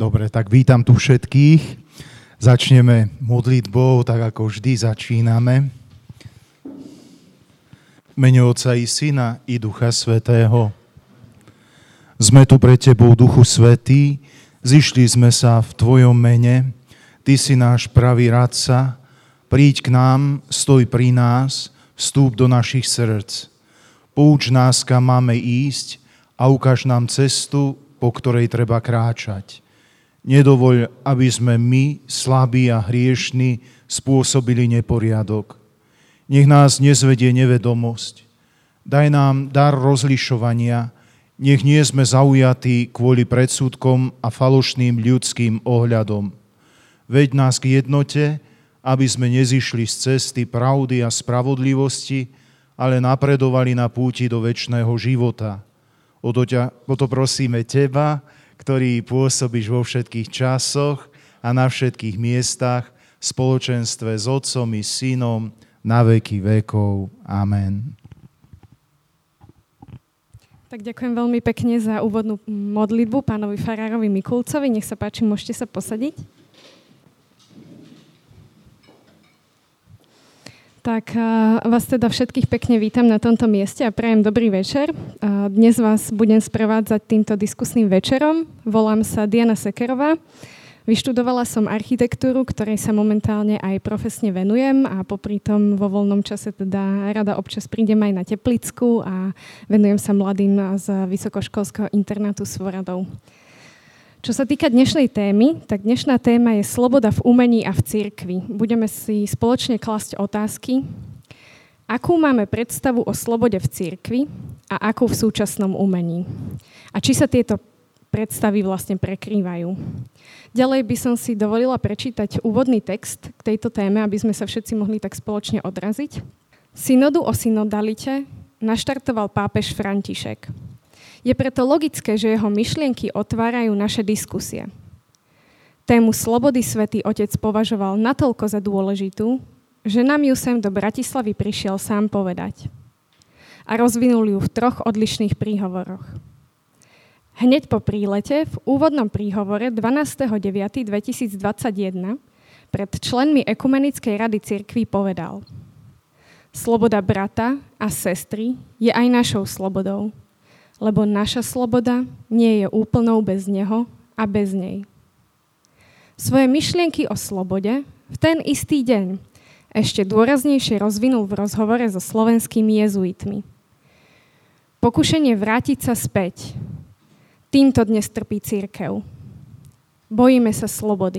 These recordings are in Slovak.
Dobre, tak vítam tu všetkých. Začneme modlitbou, tak ako vždy začíname. V mene Otca i Syna i Ducha Svätého. Sme tu pre Tebou, Duchu Svätý, zišli sme sa v Tvojom mene. Ty si náš pravý radca, príď k nám, stoj pri nás, vstúp do našich srdc. Pouč nás, kam máme ísť a ukáž nám cestu, po ktorej treba kráčať. Nedovoľ, aby sme my, slabí a hriešni, spôsobili neporiadok. Nech nás nezvedie nevedomosť. Daj nám dar rozlišovania, nech nie sme zaujatí kvôli predsudkom a falošným ľudským ohľadom. Veď nás k jednote, aby sme nezišli z cesty pravdy a spravodlivosti, ale napredovali na púti do večného života. O to prosíme Teba, ktorý pôsobíš vo všetkých časoch a na všetkých miestach, v spoločenstve s Otcom i Synom, na veky vekov. Amen. Tak ďakujem veľmi pekne za úvodnú modlitbu pánovi farárovi Mikulcovi. Nech sa páči, môžete sa posadiť. Tak vás teda všetkých pekne vítam na tomto mieste a prajem dobrý večer. Dnes vás budem sprevádzať týmto diskusným večerom. Volám sa Diana Sekerová. Vyštudovala som architektúru, ktorej sa momentálne aj profesne venujem a popri tom vo voľnom čase teda rada občas prídem aj na Teplicku a venujem sa mladým z vysokoškolského internátu Svoradov. Čo sa týka dnešnej témy, tak dnešná téma je sloboda v umení a v cirkvi. Budeme si spoločne klásť otázky, akú máme predstavu o slobode v cirkvi a akú v súčasnom umení. A či sa tieto predstavy vlastne prekrývajú. Ďalej by som si dovolila prečítať úvodný text k tejto téme, aby sme sa všetci mohli tak spoločne odraziť. Synodu o synodalite naštartoval pápež František. Je preto logické, že jeho myšlienky otvárajú naše diskusie. Tému slobody Svätý Otec považoval natoľko za dôležitú, že nám ju sem do Bratislavy prišiel sám povedať. A rozvinul ju v 3 odlišných príhovoroch. Hneď po prílete v úvodnom príhovore 12.9.2021 pred členmi Ekumenickej rady cirkví povedal: Sloboda brata a sestry je aj našou slobodou, lebo naša sloboda nie je úplnou bez neho a bez nej. Svoje myšlienky o slobode v ten istý deň ešte dôraznejšie rozvinul v rozhovore so slovenskými jezuitmi. Pokušenie vrátiť sa späť. Týmto dnes trpí cirkev. Bojíme sa slobody.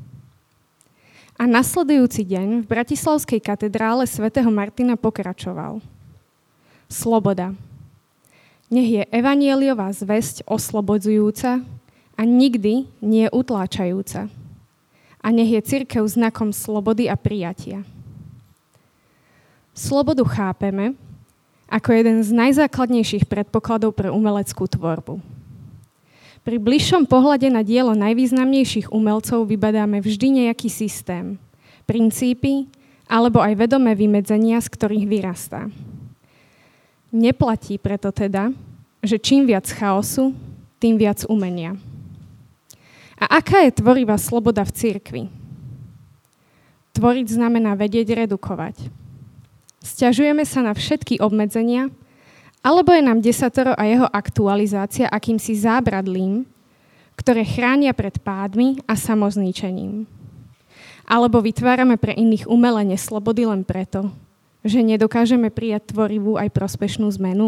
A nasledujúci deň v Bratislavskej katedrále svätého Martina pokračoval. Sloboda. Nech je evanjeliová zvesť oslobodzujúca a nikdy nie utláčajúca. A nech je cirkev znakom slobody a prijatia. Slobodu chápeme ako jeden z najzákladnejších predpokladov pre umeleckú tvorbu. Pri bližšom pohľade na dielo najvýznamnejších umelcov vybadáme vždy nejaký systém, princípy alebo aj vedomé vymedzenia, z ktorých vyrastá. Neplatí preto teda, že čím viac chaosu, tým viac umenia. A aká je tvorivá sloboda v cirkvi? Tvoriť znamená vedieť redukovať. Sťažujeme sa na všetky obmedzenia, alebo je nám desatoro a jeho aktualizácia akýmsi zábradlím, ktoré chránia pred pádmi a samozničením. Alebo vytvárame pre iných umelé neslobody len preto, že nedokážeme prijať tvorivú aj prospešnú zmenu?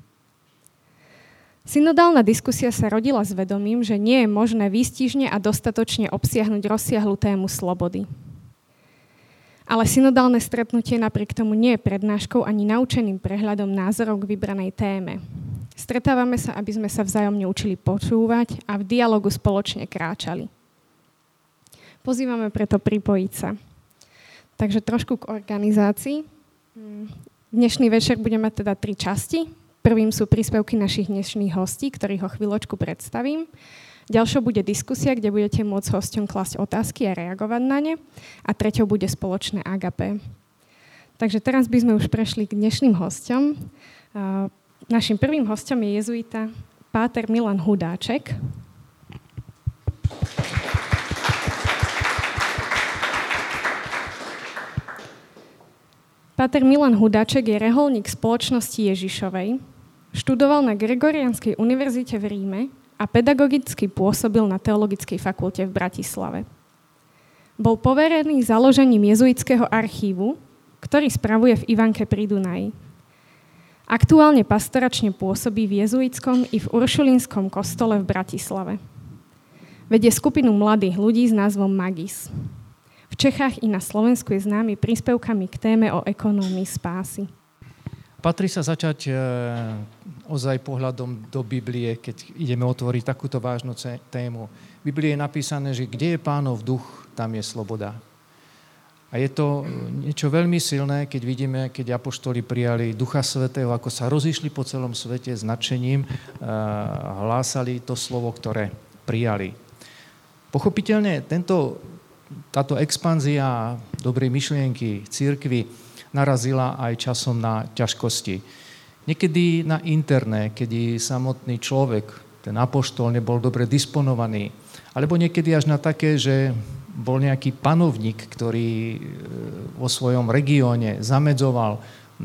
Synodálna diskusia sa rodila s vedomím, že nie je možné výstižne a dostatočne obsiahnuť rozsiahlu tému slobody. Ale synodálne stretnutie napriek tomu nie je prednáškou ani naučeným prehľadom názorov k vybranej téme. Stretávame sa, aby sme sa vzájomne učili počúvať a v dialogu spoločne kráčali. Pozývame preto pripojiť sa. Takže trošku k organizácii. Dnešný večer budeme mať teda 3 časti. Prvým sú príspevky našich dnešných hostí, ktorých o chvíľočku predstavím. Ďalšou bude diskusia, kde budete môcť hosťom klásť otázky a reagovať na ne. A treťou bude spoločné agapé. Takže teraz by sme už prešli k dnešným hosťom. Našim prvým hosťom je jezuita páter Milan Hudáček. Páter Milan Hudáček je reholník spoločnosti Ježišovej, študoval na Gregorianskej univerzite v Ríme a pedagogicky pôsobil na Teologickej fakulte v Bratislave. Bol poverený založením jezuitského archívu, ktorý spravuje v Ivanke pri Dunaji. Aktuálne pastoračne pôsobí v jezuitskom i v uršulínskom kostole v Bratislave. Vedie skupinu mladých ľudí s názvom Magis. V Čechách i na Slovensku je známy príspevkami k téme o ekonómii spásy. Patrí sa začať ozaj pohľadom do Biblie, keď ideme otvoriť takúto vážnu tému. V Biblii je napísané, že kde je Pánov duch, tam je sloboda. A je to niečo veľmi silné, keď vidíme, keď apoštoli prijali Ducha Svätého, ako sa rozišli po celom svete s nadšením, hlásali to slovo, ktoré prijali. Pochopiteľne táto expanzia dobrej myšlienky cirkvi narazila aj časom na ťažkosti. Niekedy na interné, kedy samotný človek, ten apoštol, nebol dobre disponovaný, alebo niekedy až na také, že bol nejaký panovník, ktorý vo svojom regióne zamedzoval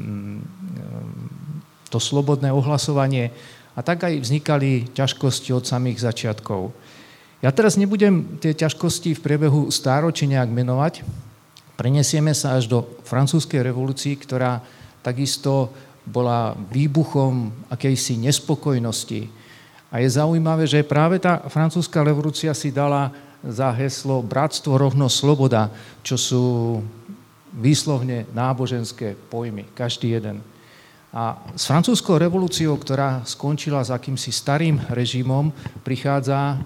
to slobodné ohlasovanie a tak aj vznikali ťažkosti od samých začiatkov. Ja teraz nebudem tie ťažkosti v priebehu stáročí nejak menovať. Prenesieme sa až do francúzskej revolúcii, ktorá takisto bola výbuchom akejsi nespokojnosti. A je zaujímavé, že práve tá francúzska revolúcia si dala za heslo bratstvo, rovnosť, sloboda, čo sú výslovne náboženské pojmy, každý jeden. A s francúzskou revolúciou, ktorá skončila s akýmsi starým režimom, prichádza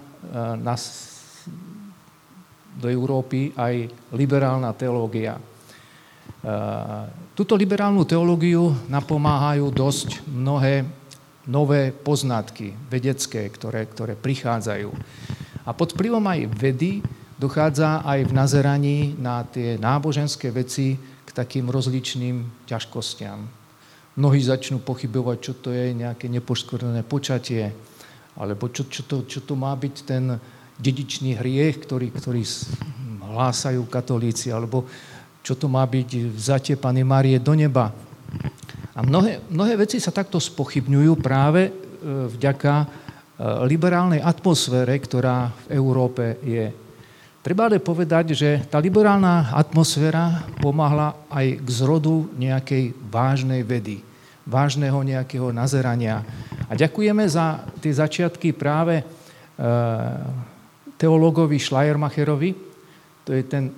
do Európy aj liberálna teológia. Túto liberálnu teológiu napomáhajú dosť mnohé nové poznatky vedecké, ktoré prichádzajú. A pod vplyvom aj vedy dochádza aj v nazeraní na tie náboženské veci k takým rozličným ťažkostiam. Mnohí začnú pochybovať, čo to je nejaké nepoškvrnené počatie, alebo čo to má byť ten dedičný hriech, ktorý hlásajú katolíci, alebo čo to má byť vzatie Panny Márie do neba. A mnohé veci sa takto spochybňujú práve vďaka liberálnej atmosfére, ktorá v Európe je. Treba ale povedať, že tá liberálna atmosféra pomáhla aj k zrodu nejakej vážnej vedy, vážneho nejakého nazerania. A ďakujeme za tie začiatky práve teológovi Schleiermacherovi, to je ten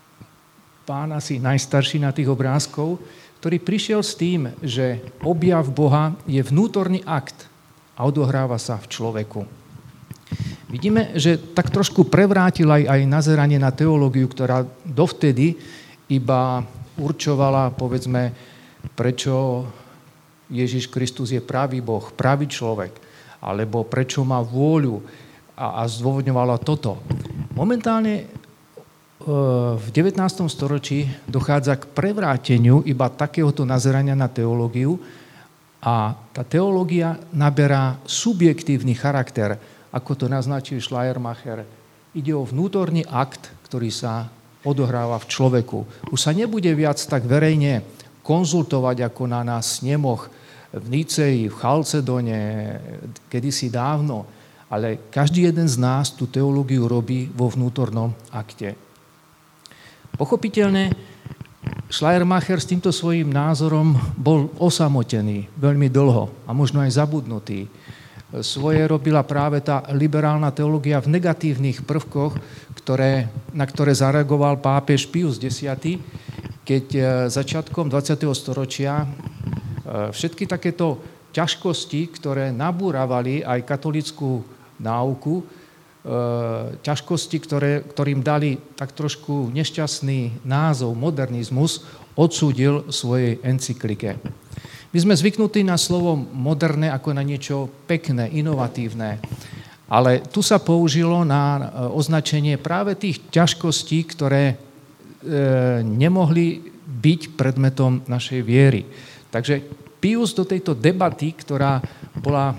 pán asi najstarší na tých obrázkov, ktorý prišiel s tým, že objav Boha je vnútorný akt a odohráva sa v človeku. Vidíme, že tak trošku prevrátil aj nazeranie na teológiu, ktorá dovtedy iba určovala, povedzme, prečo Ježiš Kristus je pravý Boh, pravý človek, alebo prečo má vôľu a zdôvodňovala toto. Momentálne v 19. storočí dochádza k prevráteniu iba takéhoto nazerania na teológiu a tá teológia naberá subjektívny charakter, ako to naznačil Schleiermacher. Ide o vnútorný akt, ktorý sa odohráva v človeku. Už sa nebude viac tak verejne konzultovať ako na snemoch v Nicei, v Chalcedone, kedysi dávno, ale každý jeden z nás tú teológiu robí vo vnútornom akte. Pochopiteľne, Schleiermacher s týmto svojím názorom bol osamotený veľmi dlho a možno aj zabudnutý. Svoje robila práve tá liberálna teológia v negatívnych prvkoch, na ktoré zareagoval pápež Pius X, keď začiatkom 20. storočia všetky takéto ťažkosti, ktoré nabúravali aj katolícku náuku, ťažkosti, ktorým dali tak trošku nešťastný názov modernizmus, odsúdil svojej encyklike. My sme zvyknutí na slovo moderné ako na niečo pekné, inovatívne, ale tu sa použilo na označenie práve tých ťažkostí, ktoré nemohli byť predmetom našej viery. Takže Pius do tejto debaty, ktorá bola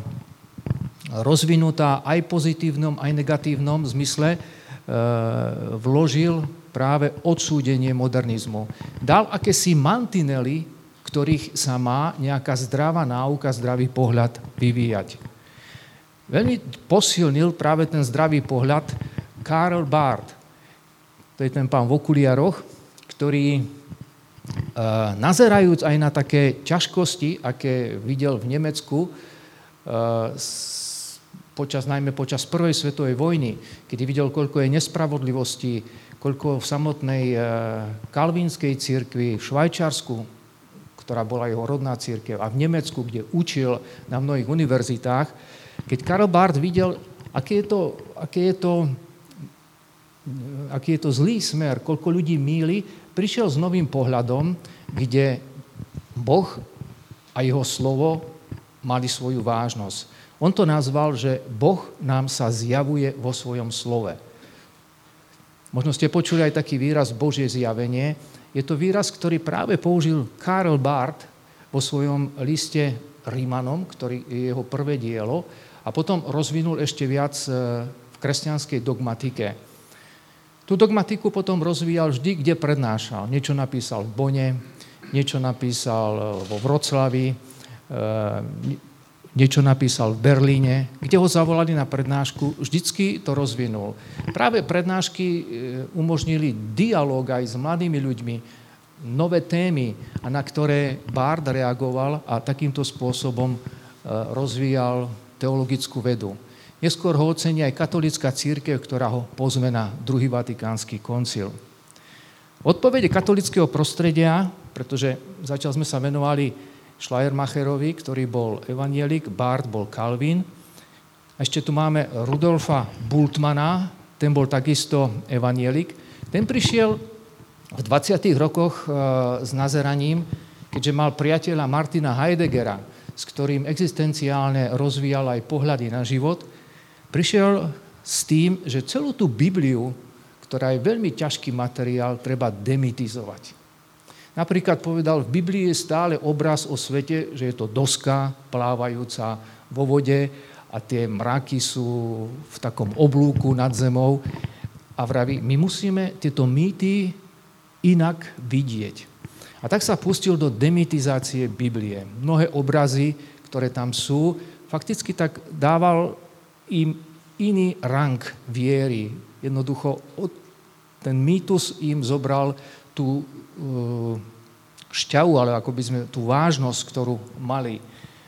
rozvinutá aj v pozitívnom, aj negatívnom zmysle, vložil práve odsúdenie modernizmu. Dal akési mantinely, ktorých sa má nejaká zdravá náuka, zdravý pohľad vyvíjať. Veľmi posilnil práve ten zdravý pohľad Karl Barth. To je ten pán v okuliaroch, ktorý nazerajúc aj na také ťažkosti, aké videl v Nemecku, najmä počas prvej svetovej vojny, kedy videl, koľko je nespravodlivosti, koľko v samotnej kalvínskej cirkvi v Švajčiarsku, ktorá bola jeho rodná cirkev, a v Nemecku, kde učil na mnohých univerzitách, keď Karl Barth videl, aký je to zlý smer, koľko ľudí mýli, prišiel s novým pohľadom, kde Boh a jeho slovo mali svoju vážnosť. On to nazval, že Boh nám sa zjavuje vo svojom slove. Možno ste počuli aj taký výraz Božie zjavenie. Je to výraz, ktorý práve použil Karl Barth vo svojom liste Rímanom, ktorý je jeho prvé dielo, a potom rozvinul ešte viac v kresťanskej dogmatike. Tú dogmatiku potom rozvíjal vždy, kde prednášal. Niečo napísal v Bone, niečo napísal vo Vroclavi, niečo napísal v Berlíne, kde ho zavolali na prednášku, vždycky to rozvinul. Práve prednášky umožnili dialóg aj s mladými ľuďmi, nové témy, na ktoré Barth reagoval a takýmto spôsobom rozvíjal teologickú vedu. Neskôr ho ocení aj katolícka cirkev, ktorá ho pozve na druhý vatikánsky koncil. Odpovede katolického prostredia, pretože zatiaľ sme sa venovali Schleiermacherovi, ktorý bol evanjelik, Barth bol Kalvín. Ešte tu máme Rudolfa Bultmanna, ten bol takisto evanjelik. Ten prišiel v 20. rokoch s nazeraním, keďže mal priateľa Martina Heideggera, s ktorým existenciálne rozvíjal aj pohľady na život, prišiel s tým, že celú tú Bibliu, ktorá je veľmi ťažký materiál, treba demitizovať. Napríklad povedal, v Biblii je stále obraz o svete, že je to doska plávajúca vo vode a tie mraky sú v takom oblúku nad zemou. A vraví, my musíme tieto mýty inak vidieť. A tak sa pustil do demitizácie Biblie. Mnohé obrazy, ktoré tam sú, fakticky tak dával im iný rang viery. Jednoducho ten mýtus im zobral tú šťavu, ale ako by sme tú vážnosť, ktorú mali.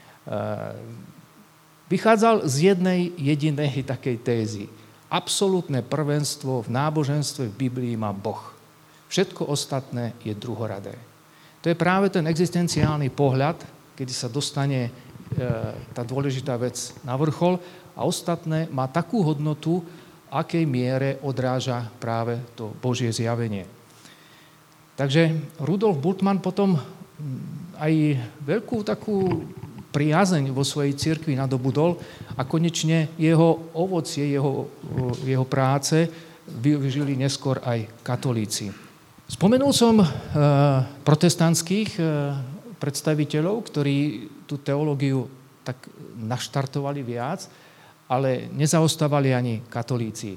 Vychádzal z jednej jedinej takej tézy. Absolútne prvenstvo v náboženstve v Biblii má Boh. Všetko ostatné je druhoradé. To je práve ten existenciálny pohľad, kedy sa dostane tá dôležitá vec na vrchol a ostatné má takú hodnotu, akej miere odráža práve to Božie zjavenie. Takže Rudolf Bultmann potom aj veľkú takú priazeň vo svojej cirkvi nadobudol a konečne jeho ovocie, jeho práce využili neskôr aj katolíci. Spomenul som protestantských predstaviteľov, ktorí tú teológiu tak naštartovali viac, ale nezaostávali ani katolíci.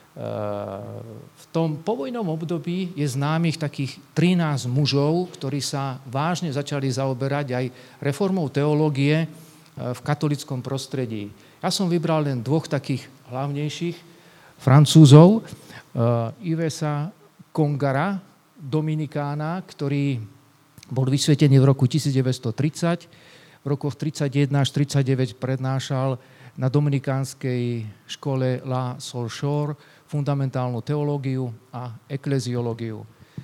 V tom povojnom období je známych takých 13 mužov, ktorí sa vážne začali zaoberať aj reformou teológie v katolickom prostredí. Ja som vybral len dvoch takých hlavnejších Francúzov, Yvesa Congara, dominikána, ktorý bol vysvetený v roku 1930. V rokoch 31 až 39 prednášal na dominikánskej škole La Solchore fundamentálnu teológiu a ekleziológiu.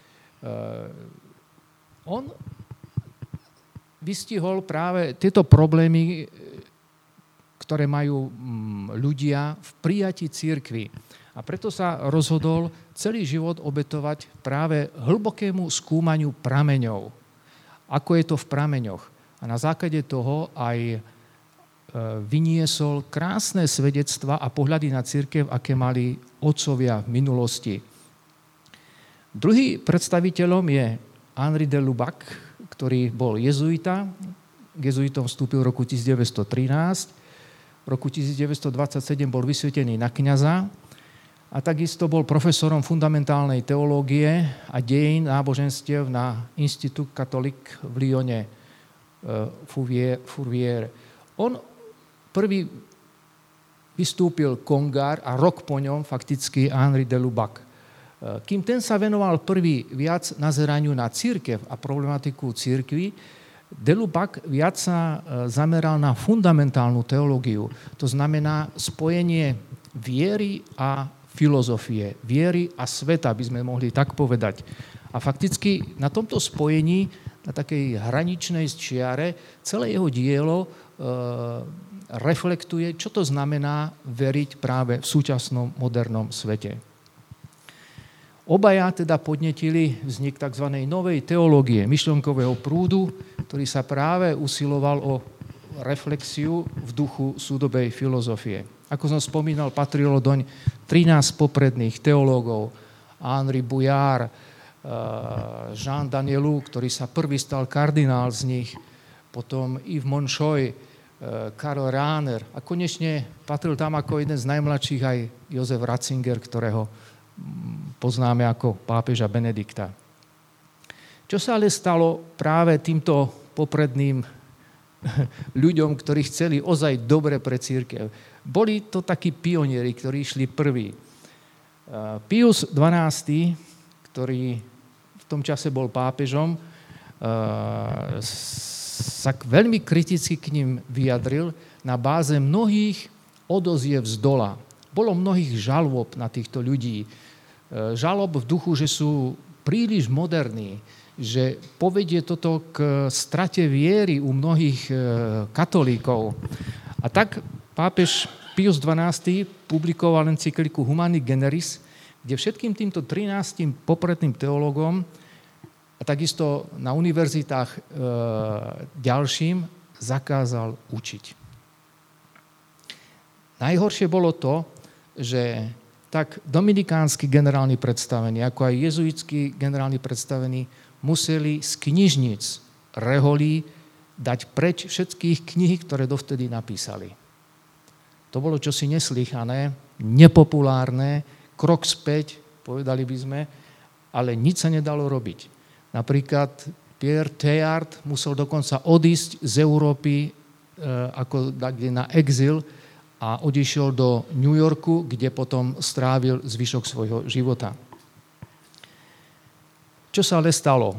On vystihol práve tieto problémy, ktoré majú ľudia v prijatí cirkvi. A preto sa rozhodol celý život obetovať práve hlbokému skúmaniu prameňov. Ako je to v prameňoch. A na základe toho aj vyniesol krásne svedectva a pohľady na cirkev, aké mali otcovia v minulosti. Druhý predstaviteľom je Henri de Lubac, ktorý bol jezuita. K jezuitom vstúpil v roku 1913. V roku 1927 bol vysvetený na kňaza a takisto bol profesorom fundamentálnej teológie a dejín náboženstiev na Institut catholique v Lyone, Fourvière. On prvý vystúpil Congar a rok po ňom fakticky Henri de Lubac. Kým ten sa venoval prvý viac nazeraniu na cirkev a problematiku cirkvi, de Lubac viac sa zameral na fundamentálnu teológiu. To znamená spojenie viery a filozofie, viery a sveta, by sme mohli tak povedať. A fakticky na tomto spojení, na takej hraničnej čiare, celé jeho dielo reflektuje, čo to znamená veriť práve v súčasnom modernom svete. Obaja teda podnetili vznik tzv. Novej teológie, myšlienkového prúdu, ktorý sa práve usiloval o reflexiu v duchu súdobej filozofie. Ako som spomínal, patrilo doň 13 popredných teológov, Henri Bouillard, Jean Danielou, ktorý sa prvý stal kardinál z nich, potom Yves Monchoy, Karl Rahner a konečne patril tam ako jeden z najmladších aj Josef Ratzinger, ktorého poznáme ako pápeža Benedikta. Čo sa ale stalo práve týmto popredným ľuďom, ktorí chceli ozaj dobre pre cirkev? Boli to takí pionieri, ktorí išli prví. Pius XII, ktorý v tom čase bol pápežom, sa veľmi kriticky k ním vyjadril na báze mnohých odoziev z dola. Bolo mnohých žalôb na týchto ľudí. Žalob v duchu, že sú príliš moderní, že povedie toto k strate viery u mnohých katolíkov. A tak pápež Pius XII publikoval encykliku Humani Generis, kde všetkým týmto 13 popredným teológom a takisto na univerzitách ďalším zakázal učiť. Najhoršie bolo to, že tak dominikánsky generálni predstavení, ako aj jezuitskí generálni predstavení museli z knižnic reholí dať preč všetkých kníh, ktoré dovtedy napísali. To bolo čosi neslýchané, nepopulárne, krok späť, povedali by sme, ale nič sa nedalo robiť. Napríklad Pierre Teilhard musel dokonca odísť z Európy ako na exil a odišiel do New Yorku, kde potom strávil zvyšok svojho života. Čo sa ale stalo?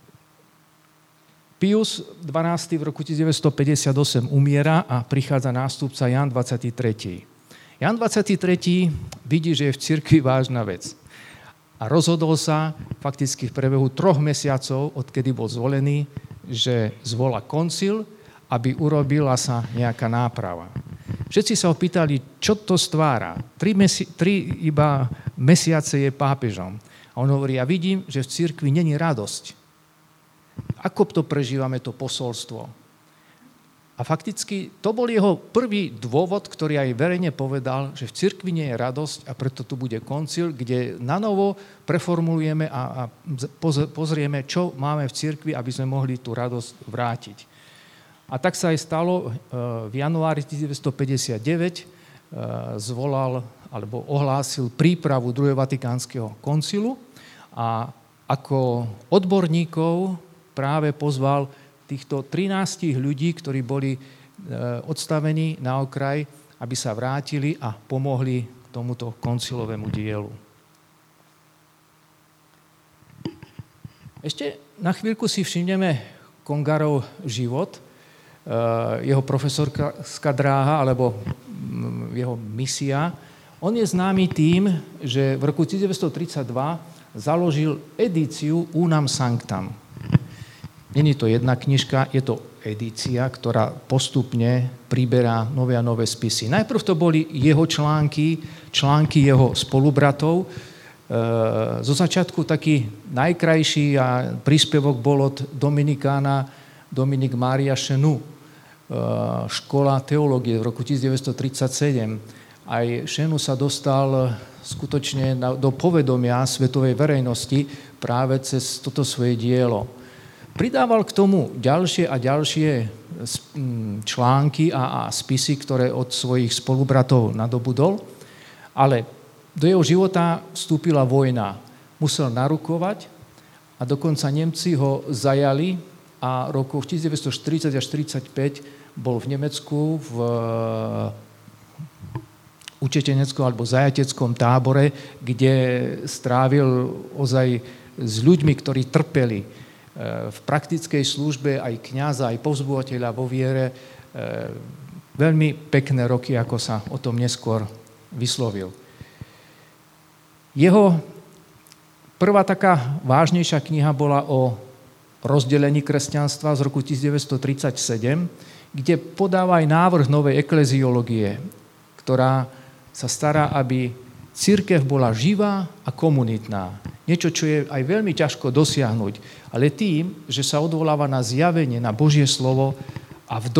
Pius XII v roku 1958 umiera a prichádza nástupca Jan 23. Jan 23. vidí, že je v cirkvi vážna vec. A rozhodol sa fakticky v priebehu 3 mesiacov, odkedy bol zvolený, že zvolá koncil, aby urobila sa nejaká náprava. Všetci sa ho pýtali, čo to stvára. 3 iba mesiace je pápežom. A on hovorí, ja vidím, že v cirkvi není radosť. Ako to prežívame, to posolstvo? A fakticky to bol jeho prvý dôvod, ktorý aj verejne povedal, že v cirkvi nie je radosť a preto tu bude koncil, kde nanovo preformulujeme a pozrieme, čo máme v cirkvi, aby sme mohli tú radosť vrátiť. A tak sa aj stalo, v januári 1959 zvolal alebo ohlásil prípravu druhého vatikánskeho koncilu a ako odborníkov práve pozval týchto 13 ľudí, ktorí boli odstavení na okraj, aby sa vrátili a pomohli k tomuto koncilovému dielu. Ešte na chvíľku si všimneme Congarov život, jeho profesorská dráha alebo jeho misia. On je známy tým, že v roku 1932 založil edíciu Unam Sanctam. Není to jedna knižka, je to edícia, ktorá postupne priberá nové a nové spisy. Najprv to boli jeho články jeho spolubratov. Zo začiatku taký najkrajší a príspevok bol od dominikána Dominik Mária Chenu, škola teológie v roku 1937. Aj Chenu sa dostal skutočne do povedomia svetovej verejnosti práve cez toto svoje dielo. Pridával k tomu ďalšie a ďalšie články a spisy, ktoré od svojich spolubratov nadobudol, ale Do jeho života vstúpila vojna. Musel narukovať a dokonca Nemci ho zajali a rokoch 1940 až 1945 bol v Nemecku v utečeneckom alebo zajateckom tábore, kde strávil ozaj s ľuďmi, ktorí trpeli v praktickej službe, aj kňaza, aj povzbudovateľa vo viere. Veľmi pekné roky, ako sa o tom neskôr vyslovil. Jeho prvá taká vážnejšia kniha bola o rozdelení kresťanstva z roku 1937, kde podáva aj návrh novej ekleziológie, ktorá sa stará, aby cirkev bola živá a komunitná. Niečo, čo je aj veľmi ťažko dosiahnuť, ale tým, že sa odvoláva na zjavenie, na Božie slovo a v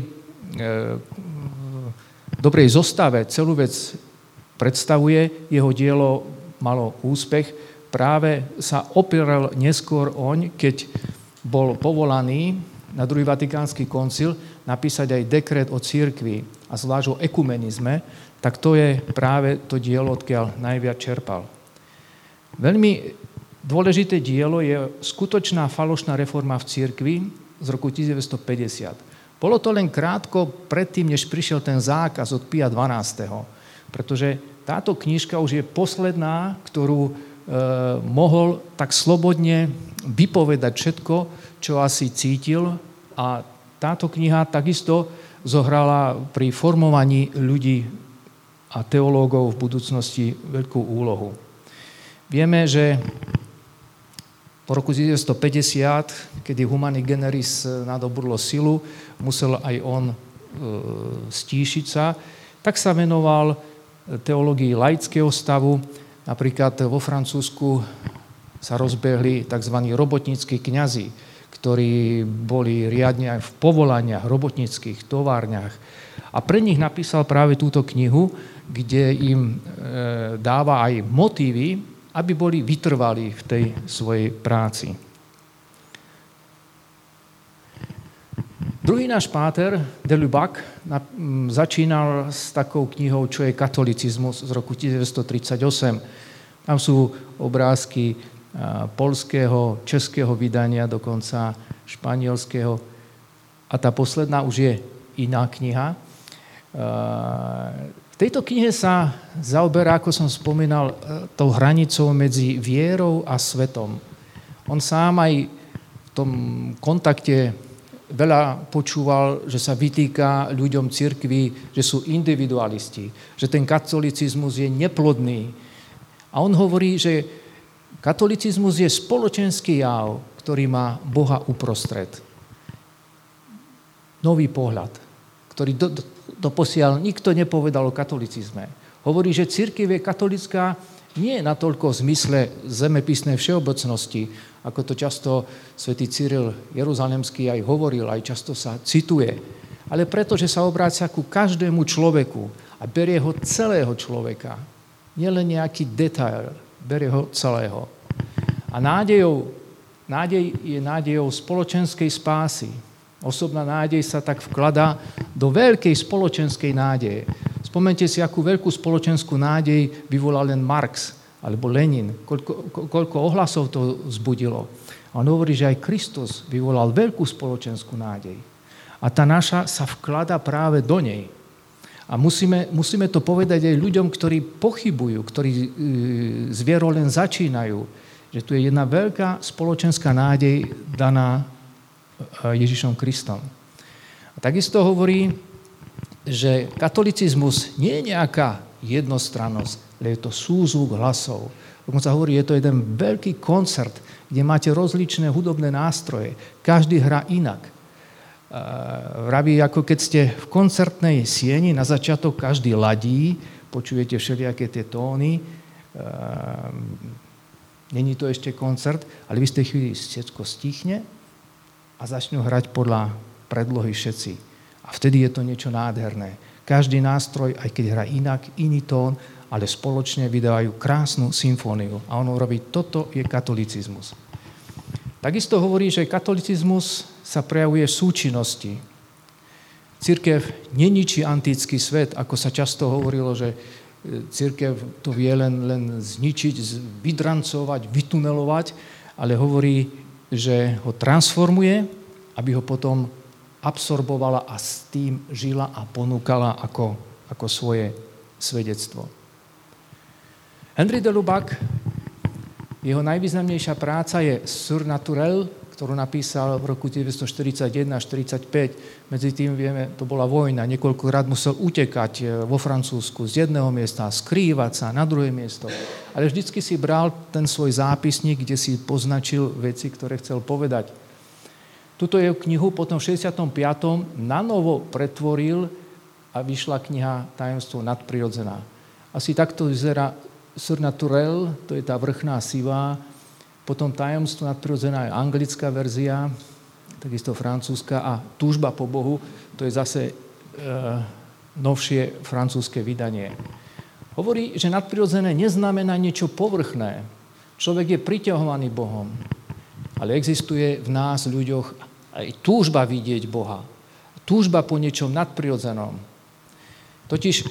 dobrej zostave celú vec predstavuje, jeho dielo malo úspech. Práve sa opieral neskôr oň, keď bol povolaný na druhý vatikánsky koncil napísať aj dekret o cirkvi a zvlášť o ekumenizme, tak to je práve to dielo, odkiaľ najviac čerpal. Veľmi dôležité dielo je skutočná falošná reforma v cirkvi z roku 1950. Bolo to len krátko predtým, než prišiel ten zákaz od Pia XII. Pretože táto knižka už je posledná, ktorú mohol tak slobodne vypovedať všetko, čo asi cítil, a táto kniha takisto zohrala pri formovaní ľudí a teológov v budúcnosti veľkú úlohu. Vieme, že po roku 1950, kedy Humani Generis nadobrlo silu, musel aj on stíšiť sa, tak sa venoval teológii laického stavu. Napríklad vo Francúzsku sa rozbehli tzv. Robotnícki kňazi, ktorí boli riadne aj v povolaniach, robotníckych továrniach. A pre nich napísal práve túto knihu, kde im dáva aj motívy, aby boli vytrvali v tej svojej práci. Druhý náš páter, de Lubac, začínal s takou knihou, čo je katolicizmus z roku 1938. Tam sú obrázky poľského, českého vydania, dokonca španielského. A tá posledná už je iná kniha. V tejto knihe sa zaoberá, ako som spomínal, tou hranicou medzi vierou a svetom. On sám aj v tom kontakte veľa počúval, že sa vytýka ľuďom cirkvi, že sú individualisti, že ten katolicizmus je neplodný. A on hovorí, že katolicizmus je spoločenský jav, ktorý má Boha uprostred. Nový pohľad, ktorý doposiaľ nikto nepovedal o katolicizme. Hovorí, že cirkev je katolická nie natoľko v zmysle zemepisnej všeobecnosti, ako to často svätý Cyril Jeruzalemský aj hovoril, aj často sa cituje, ale preto, že sa obrácia ku každému človeku a berie ho celého človeka. Nielen nejaký detail, berie ho celého. A nádej je nádejou spoločenskej spásy. Osobná nádej sa tak vkladá do veľkej spoločenskej nádeje. Spomente si, akú veľkú spoločenskú nádej vyvolal len Marx alebo Lenin. Koľko ohlasov to vzbudilo. A on hovorí, že aj Kristus vyvolal veľkú spoločenskú nádej. A tá naša sa vkladá práve do nej. A musíme to povedať aj ľuďom, ktorí pochybujú, ktorí s vierou len začínajú, že tu je jedna veľká spoločenská nádej daná Ježišom Kristom. A takisto hovorí, že katolicizmus nie je nejaká jednostrannosť, ale je to súzvuk hlasov. Dokonca hovorí, je to jeden veľký koncert, kde máte rozličné hudobné nástroje. Každý hrá inak. Vraví, ako keď ste v koncertnej sieni, na začiatok každý ladí, počujete všelijaké tie tóny, není to ešte koncert, ale v istej chvíli všetko stichne a začnú hrať podľa predlohy všetci. A vtedy je to niečo nádherné. Každý nástroj, aj keď hrá inak, iný tón, ale spoločne vydávajú krásnu symfóniu. A on hovorí, toto je katolicizmus. Takisto hovorí, že katolicizmus sa prejavuje v súčinnosti. Cirkev neničí antický svet, ako sa často hovorilo, že cirkev to vie len zničiť, vydrancovať, vytunelovať, ale hovorí, že ho transformuje, aby ho potom absorbovala a s tým žila a ponúkala ako svoje svedectvo. Henri de Lubac, jeho najvýznamnejšia práca je Surnaturel, ktorú napísal v roku 1941 až 1945. Medzi tým, vieme, to bola vojna. Niekoľkokrát musel utekať vo Francúzsku z jedného miesta, skrývať sa na druhé miesto. Ale vždycky si bral ten svoj zápisník, kde si poznačil veci, ktoré chcel povedať. Tuto jeho knihu potom v 65. nanovo pretvoril a vyšla kniha Tajomstvo nadprirodzená. Asi takto vyzerá Surnaturel, to je tá vrchná sivá. Potom Tajomstvo nadprirodzená je anglická verzia, takisto francúzska, a Túžba po Bohu, to je zase novšie francúzske vydanie. Hovorí, že nadprirodzené neznamená niečo povrchné. Človek je priťahovaný Bohom, ale existuje v nás, ľuďoch, aj túžba vidieť Boha. Túžba po niečom nadprirodzenom. Totiž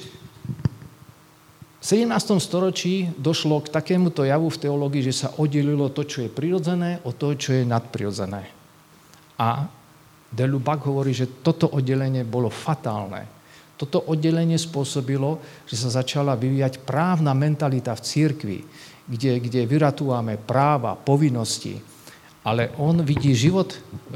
v 17. storočí došlo k takémuto javu v teológii, že sa oddelilo to, čo je prirodzené, od toho, čo je nadprirodzené. A de Lubac hovorí, že toto oddelenie bolo fatálne. Toto oddelenie spôsobilo, že sa začala vyvíjať právna mentalita v cirkvi, kde vyratúvame práva, povinnosti. Ale on vidí život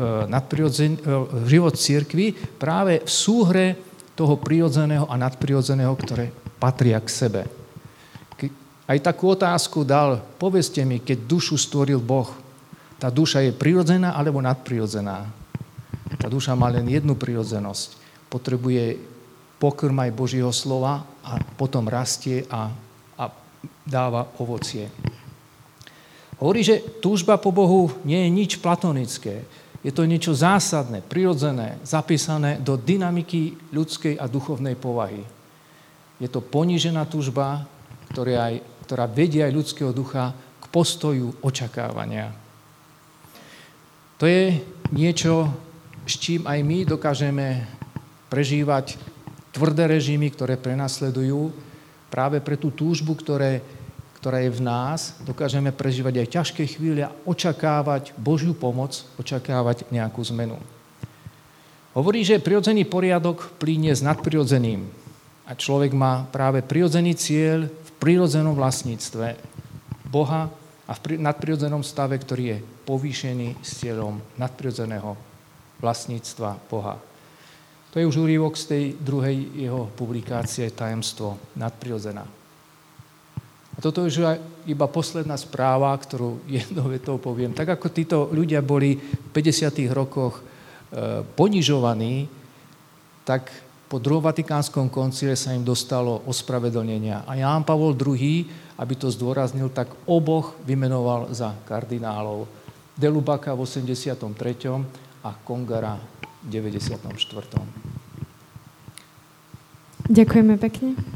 cirkvi práve v súhre toho prirodzeného a nadprirodzeného, ktoré patria k sebe. Aj takú otázku dal, povedzte mi, keď dušu stvoril Boh, tá duša je prirodzená alebo nadprirodzená? Tá duša má len jednu prirodzenosť. Potrebuje pokrm aj Božieho slova a potom rastie a dáva ovocie. Hovorí, že túžba po Bohu nie je nič platonické. Je to niečo zásadné, prirodzené, zapísané do dynamiky ľudskej a duchovnej povahy. Je to ponížená túžba, ktorá vedie aj ľudského ducha k postoju očakávania. To je niečo, s čím aj my dokážeme prežívať tvrdé režimy, ktoré prenasledujú. Práve pre tú túžbu, ktorá je v nás, dokážeme prežívať aj ťažké chvíle a očakávať Božiu pomoc, očakávať nejakú zmenu. Hovorí, že prirodzený poriadok plynie s nadprirodzeným. A človek má práve prirodzený cieľ v prirodzenom vlastníctve Boha a v nadprirodzenom stave, ktorý je povýšený s cieľom nadprirodzeného vlastníctva Boha. To je už úryvok z tej druhej jeho publikácie Tajomstvo nadprirodzená. A toto je už iba posledná správa, ktorú jednou vetou poviem. Tak ako títo ľudia boli v 50. rokoch ponižovaní, tak po druhom Vatikánskom koncile sa im dostalo ospravedlnenia. A Ján Pavol II, aby to zdôraznil, tak oboch vymenoval za kardinálov. De Lubaca v 83. a Congara v 94. Ďakujeme pekne.